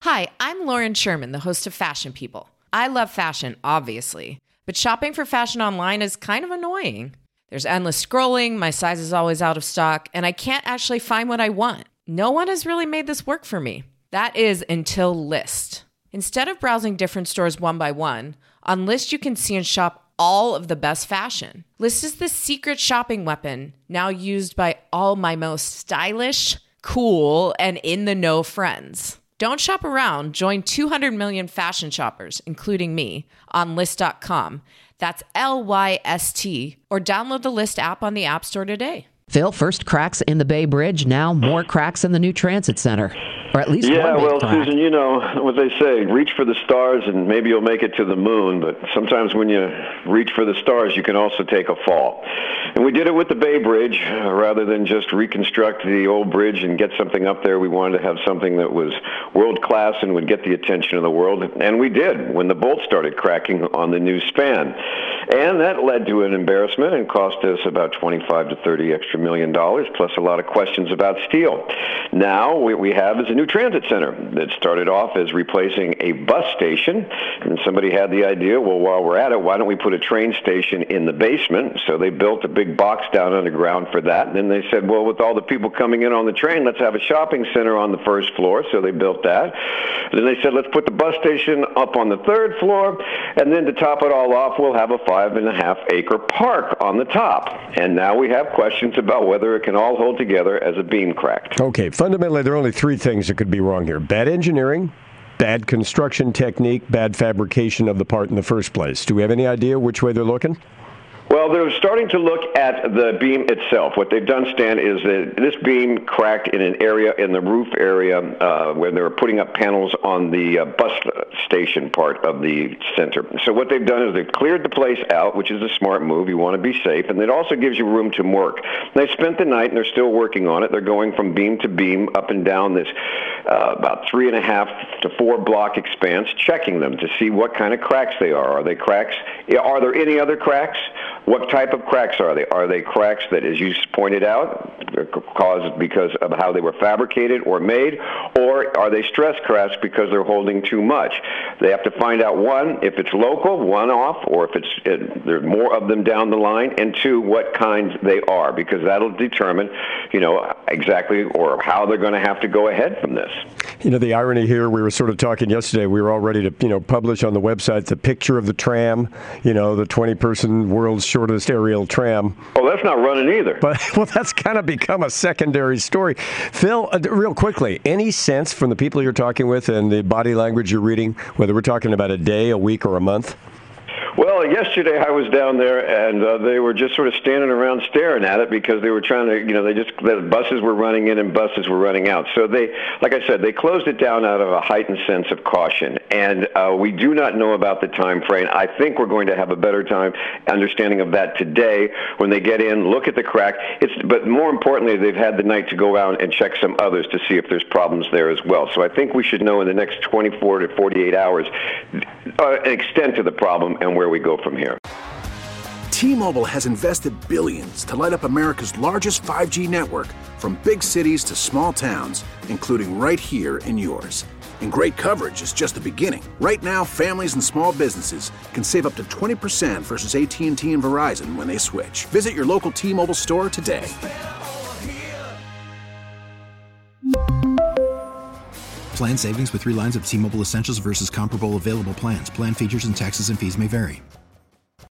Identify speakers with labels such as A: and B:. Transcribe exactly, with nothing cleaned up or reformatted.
A: Hi, I'm Lauren Sherman, the host of Fashion People. I love fashion, obviously, but shopping for fashion online is kind of annoying. There's endless scrolling, my size is always out of stock, and I can't actually find what I want. No one has really made this work for me. That is until Lyst. Instead of browsing different stores one by one, on Lyst you can see and shop all of the best fashion. Lyst is the secret shopping weapon, now used by all my most stylish, cool, and in-the-know friends. Don't shop around. Join two hundred million fashion shoppers, including me, on Lyst dot com. That's L Y S T. Or download the Lyst app on the App Store today.
B: Phil, first cracks in the Bay Bridge, now more cracks in the new transit center. Or at least
C: yeah,
B: one big
C: well,
B: crack.
C: Susan, you know what they say, reach for the stars and maybe you'll make it to the moon, but sometimes when you reach for the stars, you can also take a fall. And we did it with the Bay Bridge. Uh, rather than just reconstruct the old bridge and get something up there, we wanted to have something that was world-class and would get the attention of the world. And we did when the bolts started cracking on the new span. And that led to an embarrassment and cost us about twenty-five to thirty extra million dollars, plus a lot of questions about steel. Now what we have is a new transit center that started off as replacing a bus station. And somebody had the idea, well, while we're at it, why don't we put a train station in the basement? So they built a big box down underground for that. And then they said, well, with all the people coming in on the train, let's have a shopping center on the first floor. So they built that. Then they said, let's put the bus station up on the third floor. And then to top it all off, we'll have a five and a half acre park on the top. And now we have questions about whether it can all hold together as a beam cracked.
D: Okay, fundamentally, there are only three things that could be wrong here. Bad engineering, bad construction technique, bad fabrication of the part in the first place. Do we have any idea which way they're looking?
C: Well, they're starting to look at the beam itself. What they've done, Stan, is that this beam cracked in an area in the roof area uh, where they were putting up panels on the uh, bus station part of the center. So what they've done is they've cleared the place out, which is a smart move. You want to be safe, and it also gives you room to work. They spent the night, and they're still working on it. They're going from beam to beam up and down this uh, about three and a half to four block expanse, checking them to see what kind of cracks they are. Are they cracks? Are there any other cracks? What type of cracks are they? Are they cracks that, as you pointed out, are caused because of how they were fabricated or made, or are they stress cracks because they're holding too much? They have to find out, one, if it's local, one-off, or if it's it, there's more of them down the line, and two, what kinds they are, because that'll determine, you know, exactly or how they're going to have to go ahead from this.
D: You know, the irony here, we were sort of talking yesterday, we were all ready to, you know, publish on the website the picture of the tram, you know, the twenty-person world's shortest aerial tram.
C: Oh, that's not running either.
D: But, well, that's kind of become a secondary story. Phil, uh, real quickly, any sense from the people you're talking with and the body language you're reading, whether we're talking about a day, a week, or a month?
C: Well, yesterday I was down there, and uh, they were just sort of standing around staring at it because they were trying to, you know, they just, the buses were running in and buses were running out. So they, like I said, they closed it down out of a heightened sense of caution. And uh, we do not know about the time frame. I think we're going to have a better time understanding of that today when they get in, look at the crack. It's, but more importantly, they've had the night to go out and check some others to see if there's problems there as well. So I think we should know in the next twenty-four to forty-eight hours uh, an extent of the problem and where we go from here.
E: T-Mobile has invested billions to light up America's largest five G network, from big cities to small towns, including right here in yours. And great coverage is just the beginning. Right now, families and small businesses can save up to twenty percent versus A T and T and Verizon when they switch. Visit your local T-Mobile store today.
F: Plan savings with three lines of T-Mobile Essentials versus comparable available plans. Plan features and taxes and fees may vary.